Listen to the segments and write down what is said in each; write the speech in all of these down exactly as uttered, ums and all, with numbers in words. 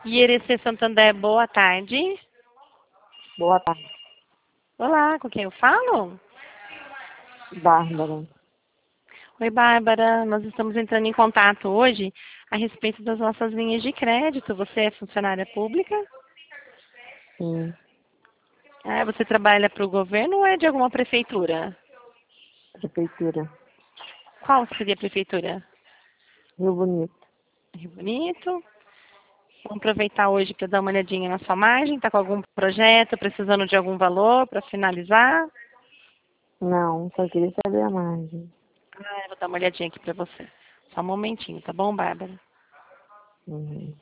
Ierecê Santander, boa tarde. Boa tarde. Olá, com quem eu falo? Bárbara. Oi, Bárbara. Nós estamos entrando em contato hoje a respeito das nossas linhas de crédito. Você é funcionária pública? Sim. Ah, você trabalha para o governo ou é de alguma prefeitura? Prefeitura. Qual seria a prefeitura? Rio Bonito. Rio Bonito. Vamos aproveitar hoje para dar uma olhadinha na sua margem. Está com algum projeto, precisando de algum valor para finalizar? Não, só queria saber a margem. Ah, eu vou dar uma olhadinha aqui para você. Só um momentinho, tá bom, Bárbara? Uhum.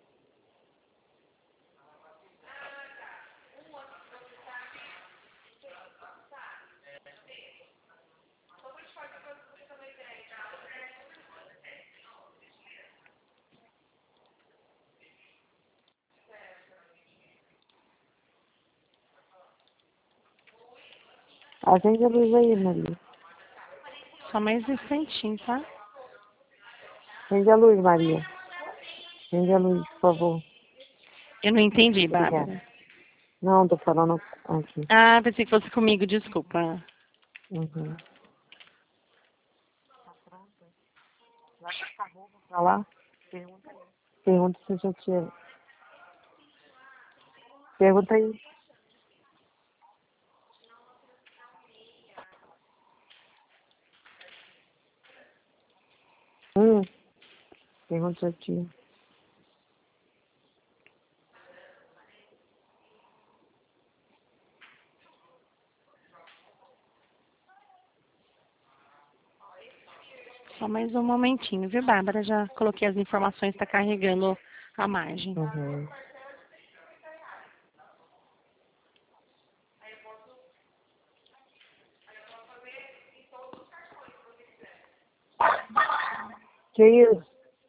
Acende a luz aí, Maria. Só mais um instantinho, tá? Acende a luz, Maria. Acende a luz, por favor. Eu não entendi, Obrigada. Bárbara. Não, tô falando aqui. Ah, pensei que fosse comigo, desculpa. Uhum. Vai passar roupa pra lá? Pergunta aí. Pergunta se eu já tinha. Pergunta aí. Hum. Pergunta se eu tinha. Só mais um momentinho, viu, Bárbara? Já coloquei as informações, está carregando a margem. Uhum. Que isso?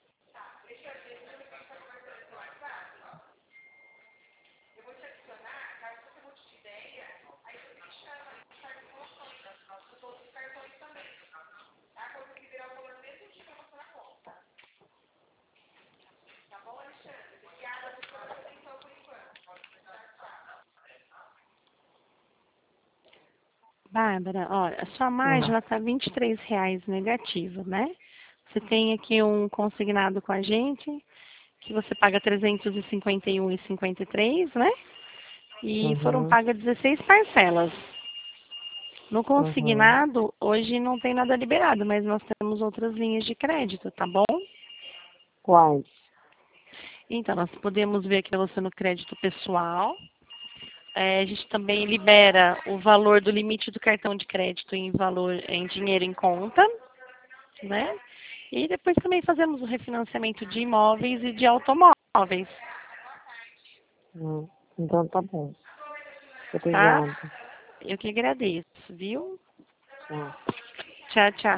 Bárbara, olha, a sua margem Hum. ela está vinte e três reais negativa, né? Você tem aqui um consignado com a gente, que você paga trezentos e cinquenta e um reais e cinquenta e três centavos, né? E foram Uhum. pagas dezesseis parcelas. No Uhum. consignado, hoje não tem nada liberado, mas nós temos outras linhas de crédito, tá bom? Quais? Então, nós podemos ver aqui você no crédito pessoal. É, a gente também libera o valor do limite do cartão de crédito em valor em dinheiro em conta, né? E depois também fazemos o refinanciamento de imóveis e de automóveis, Hum. Então tá bom. tá? Obrigada. Eu que agradeço, viu? Tchau. Tchau, tchau.